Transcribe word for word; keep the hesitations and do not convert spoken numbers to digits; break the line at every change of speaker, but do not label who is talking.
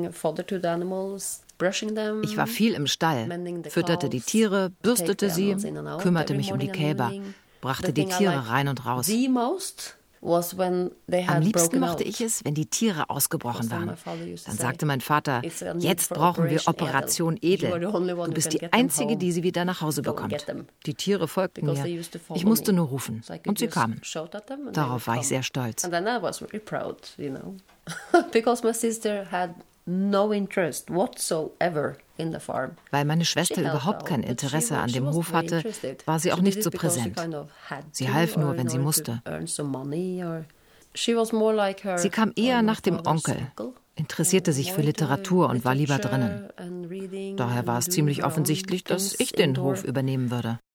Ich war viel im Stall, fütterte die Tiere, bürstete sie, kümmerte mich um die Kälber, brachte die Tiere rein und raus. Am liebsten mochte ich es, wenn die Tiere ausgebrochen waren. Dann sagte mein Vater, jetzt brauchen wir Operation Edel. Du bist die Einzige, die sie wieder nach Hause bekommt. Die Tiere folgten mir. Ich musste nur rufen. Und sie kamen. Darauf war ich sehr stolz.
No interest whatsoever in the farm.
Weil meine Schwester überhaupt kein Interesse an dem Hof hatte, war sie auch nicht so präsent. Sie half nur, wenn sie musste. Sie kam eher nach dem Onkel, interessierte sich für Literatur und war lieber drinnen. Daher war es ziemlich offensichtlich, dass ich den Hof übernehmen würde.